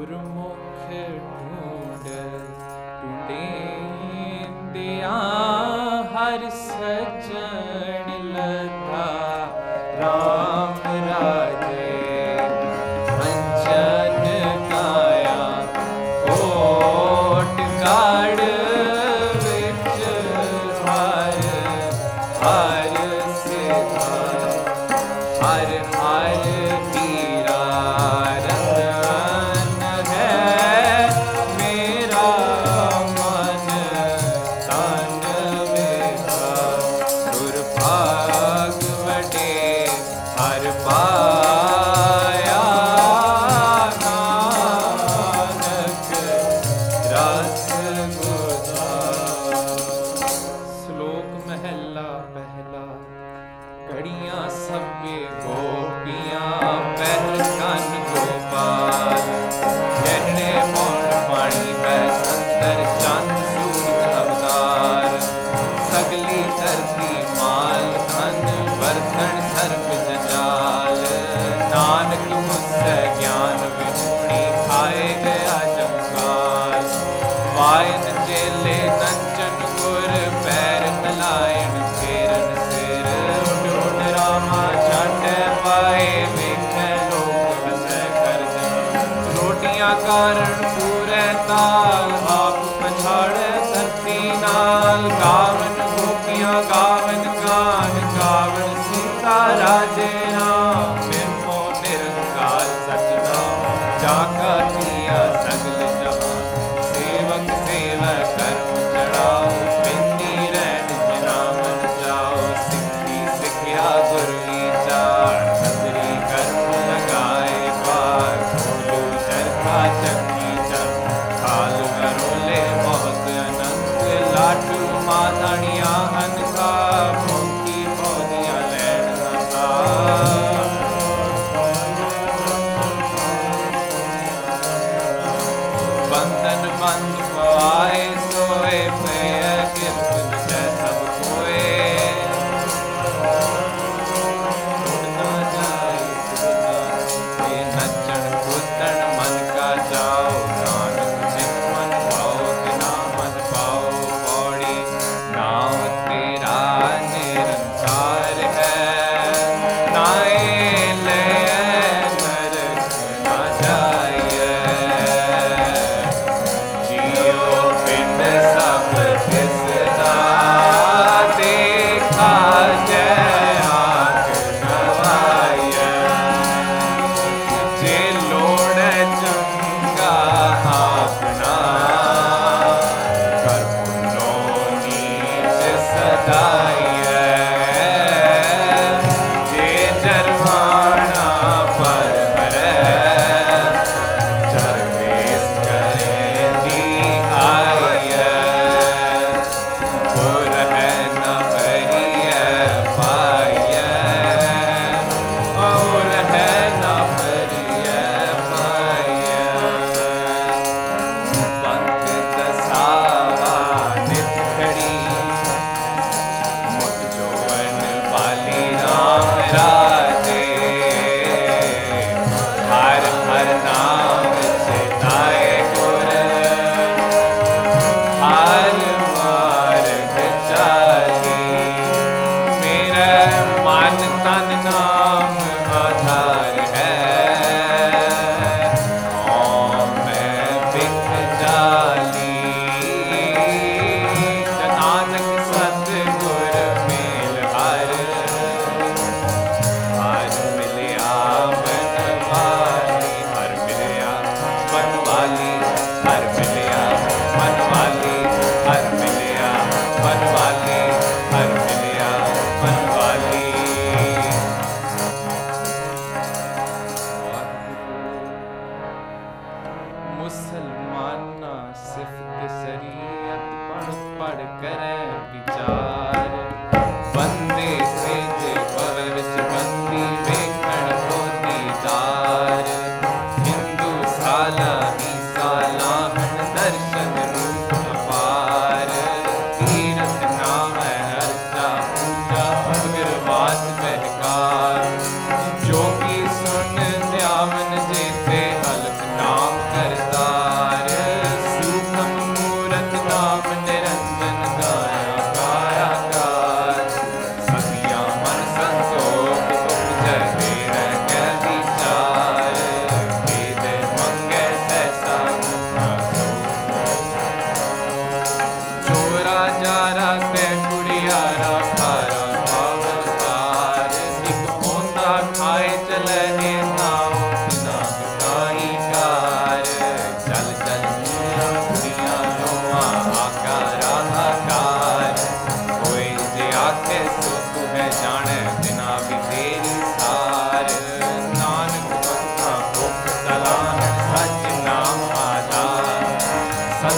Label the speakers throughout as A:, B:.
A: गुरमुख ढूंढ ढूंढेंदिया हर सजन लता राम राजे अंजन काया कोट काड़ विच हर हर सिवा हर हर मीरा रतन है मेरा मन तन विभा दुर्भाग वडे हर पाया नानक रस गुजार। श्लोक महला पहला। घड़ियां सभे गोपियां पहचान गोपाल कहने मोड़ पानी में संतर चंद सूरज अवतार सगली धरती माल धन वर्धन सर्व जंजाल नानक मुझसे ज्ञान विमोही खाए गया जमकाल वायन चेले नंचन गुर पैर तलायन फेरन सिर उड़ रामा छाटे पाए वेखे लोग बसे कर रोटियां कारण पूरे ताल आप पछाड़े धरती नाल गावन गोपियां गावन गान गावन सीता राजे राम निर्मो निरंकार सचनाम जाका किया सगल जहां सेवक सेवा कर्म चढ़ाओ बिंदी रैन जना मन जाओ सिद्धि सिखिया गुरु विचार नजरी कर्म लगाए पार बोलो चरखा चक्की चर खाल करोले बहुत अनंत लाटू मातणिया अनका भोंकी पौधिया लैन नसा बंधन बंद पाए सोए प्रिय कीर्तन जय सब कोए उड़ना जाए ये नचन कूदन मन का जाओ नानक जिस मन पाओ तिना मन पाओ पौड़ी नाव तेरा निरंकार है नाए ले नरक ना जाइए जियो पिंड सब किसदा देखा जय आंख गवाइए जे लोड़ चंगा अपना कर पुनो नीच सदाइए जे जरवाना पर चरवेश करे दी आइए पुर है न भरिए पाइए और है न भरिए पाइए पंथ दसावा नित खड़ी मुख जोवन वाली राम राजे हर हर नाम चिताए गुर हर मार्ग चाली मेरा मन तन नाम आधार है ओम मैं बिख जाली नानक सतगुर मेल हर मिलिया बनवाली हर मिलिया बनवाली हर मिलिया बनवाली हर मिलिया बनवाली हर मिलिया बनवाली। मुसलमाना सिफत शरीयत पढ़ करे विचार बंदे सेजे पवर विच बंदी वेखण को दीदार हिंदू साला ही सालाहन दर्शन रूप अपार तीरथ नाम है हर्षा पूजा अग्रवास बहकार जोगी सुन ध्यावन जेते अलग नाम कर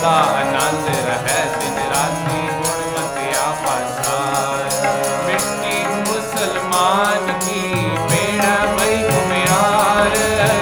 A: सदा आनंद रहे दिन राति गुणवतिया पासार। मिट्टी मुसलमान की बेड़ा बई घुमियार,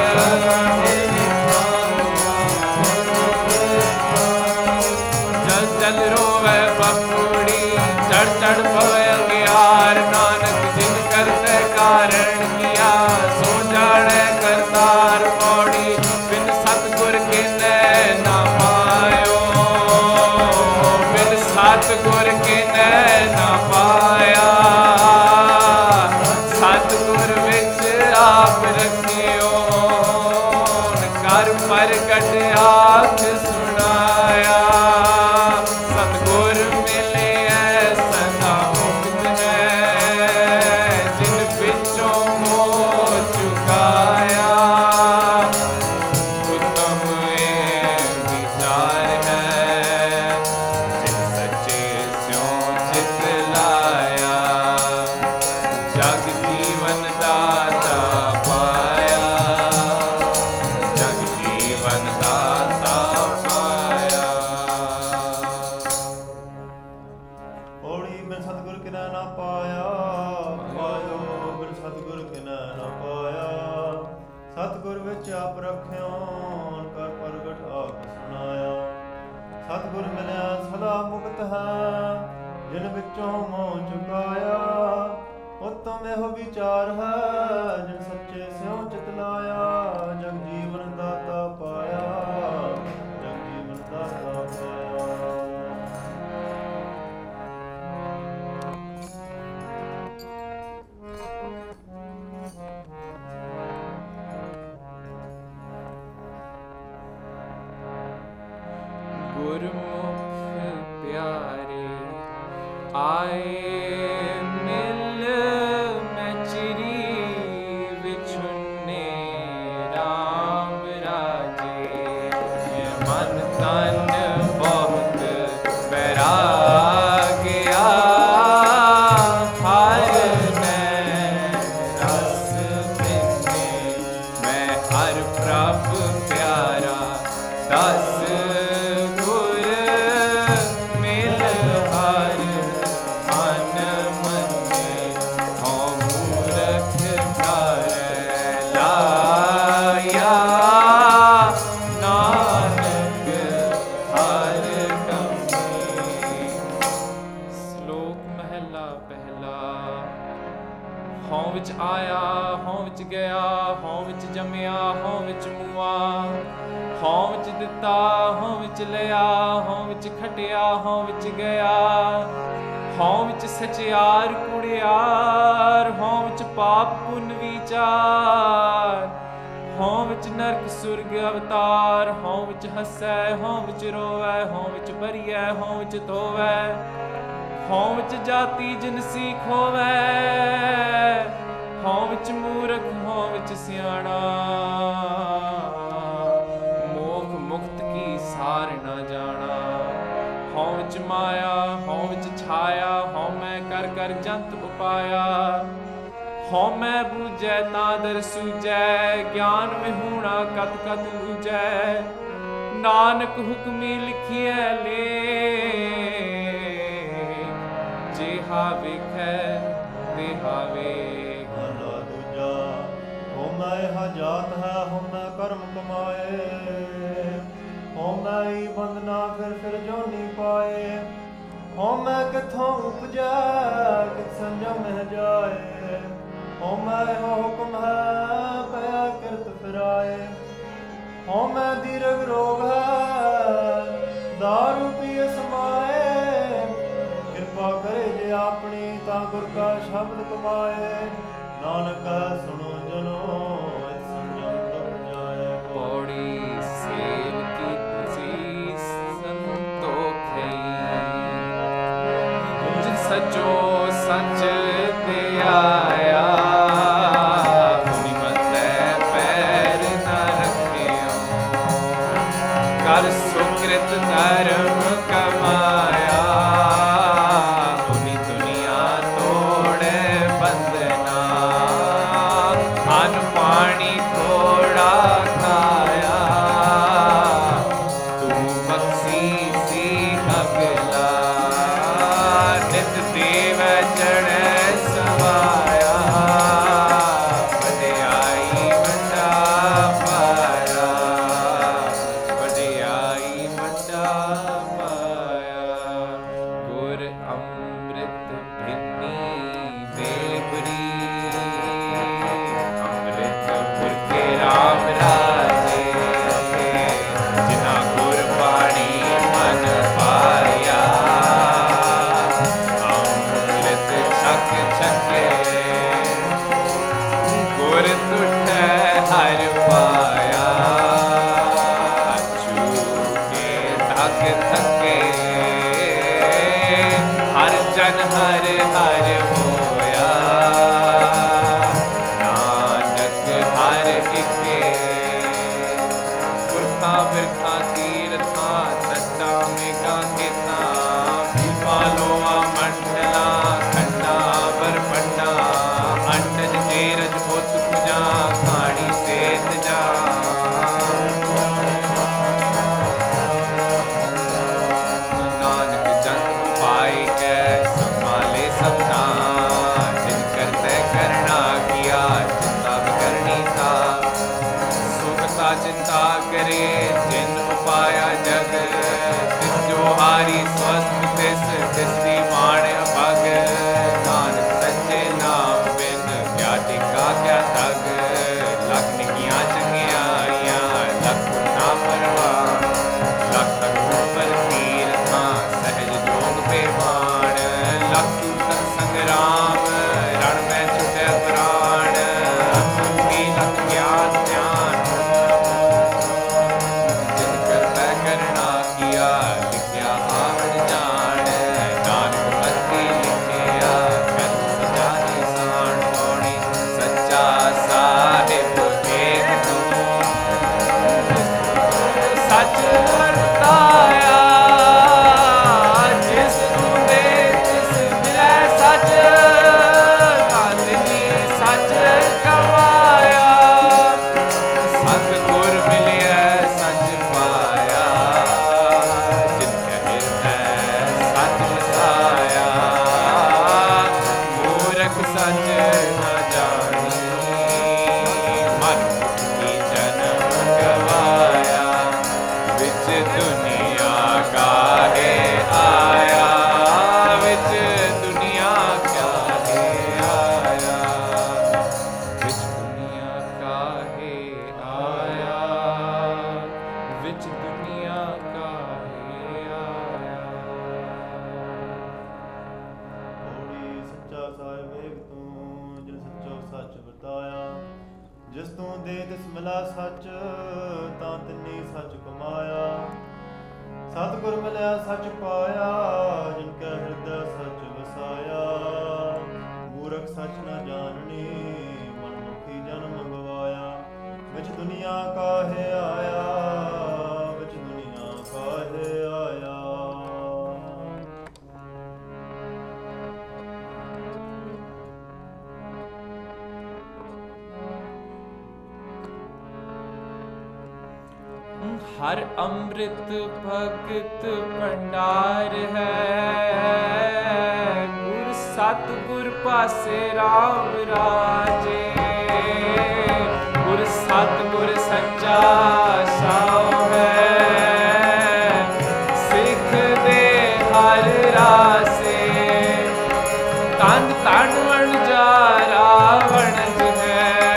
A: जल जल रोवे बपुड़ी चढ़ चढ़ पवे अंगियार। नानक जिन करते कारण किया सो जाने करतार। पौड़ी बिन सतगुर के ना पायो, बिन सतगुर के ना पाया। सतगुर विच आप रखियो, कर प्रगट आख सुनाया। सतगुर मिले सदा मुक्त है, जिन बिचों मोह चुकाया। उत्तम विचार है, जिन सच्चे स्यों चित लाया। जग जीवन दाता पाया, जग जीवन दाता पाया।
B: पौड़ी बिन सतगुर किनै ना पाया, पायो बिन सतगुर किनै ना पाया। सतगुर विच आप रखियो, कर प्रगट आख सुनाया। सतगुर मिलिया सदा मुक्त है, जिन विचों मोह चुकाया। उत्तम एहो विचार है, जिन सच्चे स्यों चित लाया। जग जीवन दाता पाया, जग जीवन दाता पाया।
A: गुरमुख प्यारे आए मिल मैं चिरी विछुन्ने राम राजे। ये मन तन बहुत बैराग्या, हर मैं रस बिने। मैं हर प्रभ प्यारा दस गुर मिल हर मन मने। हों मूरख कर लाया, नानक हर गमे। श्लोक महला पहला। हों विच आया, हों विच गया, हों विच जमिया, हों विच मुआ। हों विच दिता, हों विच लिया, हों विच खटिया, हों विच गया। हों विच सचियार कुड़ियार, हों विच पाप पुन विचार। हों विच नरक सुरग अवतार, हों विच हसै, हों विच रोवै, हों विच भरियै, हों विच धोवै। हों विच जाति जिनसी खोवै, हों विच मूरख, हों विच सियाणा। मोख मुक्त की सार न जाना। हों विच माया, हों विच छाया, हों मैं कर कर जंत उपाया। हों मैं बूझै तादर सूझै, ज्ञान विहूणा कत कत लूझै। नानक हुक्मी लिखिए ले, जेहा विखै तेहा वेख।
B: भला दूजा हो मैं यह जात है, हो मैं कर्म कमाए। हो मैं ही बंदना फिर जोनी पाए। हो मैं किथों उपजै, कित संजम में जाए। हो मैं हो हुक्म है, कया किरत फिराए। हो मैं दीर्घ रोग है, दारू पिय समाए। कृपा करे जे अपनी, ता गुर का शब्द कमाए। नानक सुनो जनो, इत संजम दुख जाए।
A: पौड़ी सेव की तुसी संतोखई। जिन सचो सच ते आया, हुनि मते पैर न रखियो। कर सुकृत धर्म कमाया, हुनि दुनिया तोड़े बंदना। अन्न पानी थोड़ा खाया, तू बख्शी ਮਨ ਹਰ ਹਰ ਹੋਇਆ, ਨਾਨਕ ਹਰ ਇਕੇ। ਪੁਰਖਾ ਬਿਰਖਾ ਤੀਰਥਾਂ ਸੱਚਾ ਮੇਘਾ ਖੇਤਾਂ, ਪਾਲੋਆ ਮੰਡਲਾ ਖੰਡਾ ਵਰ ਪੰਡਾ, ਅੰਡਜ ਤੇਰਜ ਬੁੱਧ ਪੂਜਾ ਖਾਣੀ ਸੇਤ ਜਾ। ਨਾਨਕ ਜਨ ਪਾਈ ਕੈ ਸੰਭਾਲੇ ਸਭਨਾ, ਜਿਨ ਕਰਤੇ ਕਰਨਾ ਕੀਆ ਚਿੰਤਾ ਕਰਨੀ ਤਾ। ਸੁਖਤਾ ਚਿੰਤਾ ਕਰੇ ਜਿਨ ਉਪਾਇਆ ਜਗ, ਤਿਸ ਜੋ ਹਾਰੀ ਸਵਸਤ ਤਿਸ ਤਿਸਦੀ ਮਾਣ ਭਗ। ਨਾਨਕ ਸੱਚੇ ਨਾਮ ਬਿਨ ਕਿਆ ਟਿਕਾ ਕਿਆ ਤਗ, ਲੱਖ ਨਿਕੀਆਂ ਚੰਗਿਆਈਆਂ ਲੱਖ ਨਾ ਪਰਵਾਹ। ਲੱਖ ਤੱਕ ਉੱਪਰ ਤੀਰਥਾਂ ਸਹਿਜ ਜੋਗ ਬੇਮਾਨ, ਲੱਖ ਤੱਕ ਸੰਗਰਾਮ ਰਣ ਮੈਂ ਛੁਟਿਆ ਪ੍ਰਾਣ। ਅਸੁਖੀ ਲੱਖ ਗਿਆਨ ਧਿਆਨ, ਜਿਨ ਕਰਤਾ ਕਰਨਾ ਕੀਆ ਲਿਖਿਆ ਆਵਣ ਜਾਣ। ਨਾਨਕ ਮਤੀ ਲਿਖਿਆ ਕਰਮ ਸਜਾ ਨਿਸ਼ਾਨ ਪੌੜੀ, ਸੱਚਾ ਸਾਹਿਬ ਏਕ ਤੂੰ ਸੱਚ ਵਰਤਾਇਆ। ਜਿਸ ਨੂੰ ਦੇ ਤਿਸ ਮਿਲੈ ਸੱਚ, ਕਾਤਨੀ ਸੱਚ ਕਮਾਇਆ। ਸਤਿਗੁਰ ਮਿਲਿਆ ਸੱਚ ਪਾਇਆ, ਜਿਨ ਕੈ ਹਿਰਦੈ ਸੱਚ ਵਸਾਇਆ। ਮੂਰਖ ਸੱਚ ਨ ਜਾਣੀ, ਮਨ ਮੁਖੀ ਜਨਮ ਗਵਾਇਆ। ਵਿੱਚ ਦੁਨੀਆ ਕਾਹੇ ਆਇਆ, ਵਿੱਚ ਦੁਨੀਆ ਕਾਹੇ ਆਇਆ। ਵਿੱਚ ਦੁਨੀਆ ਕਾਹੇ ਆਇਆ, ਵਿੱਚ ਦੁਨੀਆ ਕਾਹੇ ਆਇਆ।
B: ਹੋੜੀ ਸੱਚਾ ਸਾਹਿਬ ਏਕ ਤੂੰ, ਜਿਨ ਸੱਚੋ ਸੱਚ ਵਰਤਾਇਆ। ਜਿਸ ਤੂੰ ਦੇ ਤਿਸ ਮਿਲਾ ਸੱਚ, ਤਾਂ ਤਿੰਨੀ ਸੱਚ ਕਮਾਇਆ। ਸਤਿਗੁਰ ਮਿਲਿਆ ਸੱਚ ਪਾਇਆ, ਜਿਨ ਕੈ ਹਿਰਦੈ ਸੱਚ ਵਸਾਇਆ। ਮੂਰਖ ਸੱਚ ਨ ਜਾਣਨੀ, ਮਨ ਮੁਖੀ ਜਨਮ ਗਵਾਇਆ। ਵਿੱਚ ਦੁਨੀਆ ਕਾਹੇ ਆਇਆ, ਵਿੱਚ ਦੁਨੀਆ ਕਾਹੇ ਆਇਆ।
A: ਹਰ ਅੰਮ੍ਰਿਤ ਭਗਤ ਭੰਡਾਰ ਹੈ, ਗੁਰ ਸਤਿਗੁਰ ਪਾਸੇ ਰਾਮ ਰਾਜੇ। ਗੁਰ ਸਤਿਗੁਰ ਸੱਚਾ ਸਾਉ ਹੈ, ਸਿੱਖ ਦੇ ਹਰ ਰਾਸੇ। ਤਨ ਤਨ ਵਣਜਾਰਾ ਵਣਜ ਹੈ,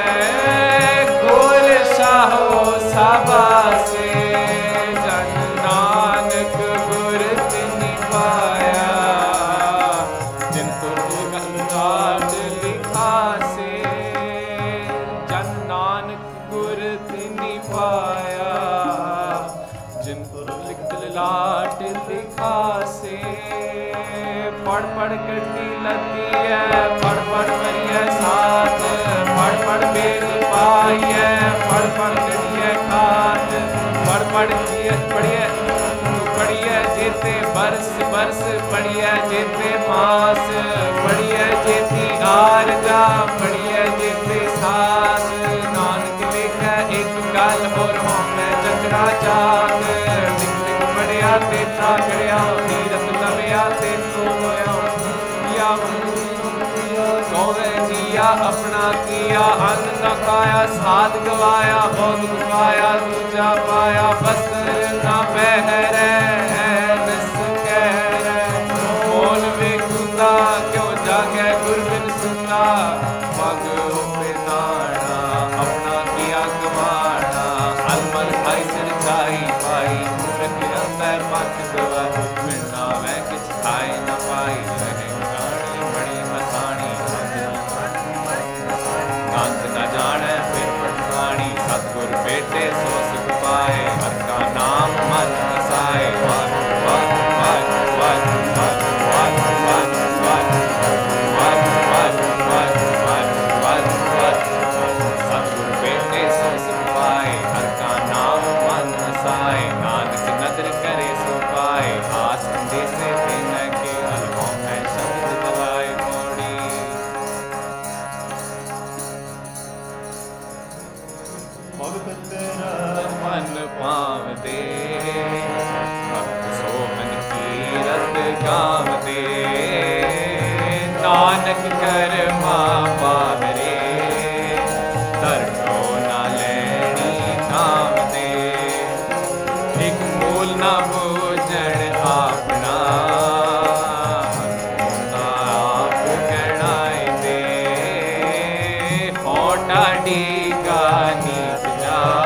A: ਗੋਲ ਸਾਹੋ ਸਾਬਾਸੇ। ਜਨ ਨਾਨਕ ਗੁਰ ਤਿਨਿ ਪਾਇਆ, ਜਿਨ ਤੁਰ ਗਲਗਾਟ ਲਿਖਾਸੇ। ਜਨ ਨਾਨਕ ਗੁਰ ਤਿਨਿ ਪਾਇਆ, ਜਿਨ ਤੁਰ ਲਿਖਤ ਲਾਟ ਲਿਖਾਸੇ। ਪੜ ਪੜ ਕੱਢੀ ਲੱਤੀ ਹੈ, ਪੜ ਪੜ ਮਰੀਐ ਸਾਥ। ਪੜ ਪੜ ਬੇਲ ਪਾਈਐ, ਪੜ ਪੜ ਕੱਢੀਐ ਖਾਤ। ਪੜ ਪੜ ਪੜੀਐ ਪੜੀਐ ਜੇਤੇ ਬਰਸ ਬਰਸ, ਪੜੀਐ ਜੇਤੇ ਮਾਸ। ਪੜੀਐ ਜੇਤੀ ਆਰਜਾ, ਪੜੀਐ ਜੇਤੇ ਸਾਸ। ਨਾਨਕ ਲਿਖੈ ਇੱਕ ਗੱਲ ਹੋਰ ਹੋਮੈ ਚੱਕਰਾ ਚਾਕ। ਲਿਖ ਲਿਖ ਪੜਿਆ ਤੇ ਤਾਕੜਿਆ, ਤੀਰਥ ਲਵਿਆ ਤੇ ਤੂੰ ਹੋਇਆ। ਸੋਵੇ ਜੀਆ ਆਪਣਾ ਕੀਆ, ਅੰਨ ਨਾ ਖਾਇਆ ਸਾਧ ਗਵਾਇਆ। ਬਹੁਤ ਗਵਾਇਆ ਦੂਜਾ ਪਾਇਆ, ਬਸਤਰ ਨਾ ਪਹਿਰੈ ਦਸ ਕਹਿ। ਮੋਲ ਵੇਖੁਦਾ ਕਿਉਂ ਜਾਗੈ ਗੁਰ ਬਿਨ ਸੁਨਾ। ਮਗ ਹੋਵੇ ਨਾਣਾ ਆਪਣਾ ਕੀਆ ਗਵਾਣਾ। ਅਲਮਲ ਭਾਈ ਸਿਰ ਚਾਈ ਪਾਈ, ਮੂਰਖ ਅੰਦਰ ਮਤ ਗਵਾਈ। ਮਿਲਣਾ ਵੈ ਕਿਛ ਖਾਏ ਨਾ ਪਾਈ, ਰਹੇ ਗਾਣੇ ਬੜੀ ਮਸਾਣੀ। ਕੰਤ ਨਾ ਜਾਣੈ ਫਿਰ ਪਟਵਾਣੀ, ਸਤਿਗੁਰ ਭੇਟੇ ਸੋ ਸੁਖ ਪਾਏ। ਹਰ ਕਾ ਨਾਮ ਮਨ ਪਾਵਦੇ ਭਗਤ ਸੋਹਨ ਕੀਰਤ ਗਾਵਦੇ ਨਾਨਕ ਕਰਮਾ ਪਾਵਰੇ ਧਰਮੋ ਨਾ ਲੈਣੀ ਕਾਮਦੇ ਇਕ ਮੂਲ ਨਾ ਬੂਝਣ ਆਪਣਾ ਆਪ ਗਣਾਏ ਦੇ ਹੋਟਾ ਡੀ ਗਾ ਨੀਚ ਜਾ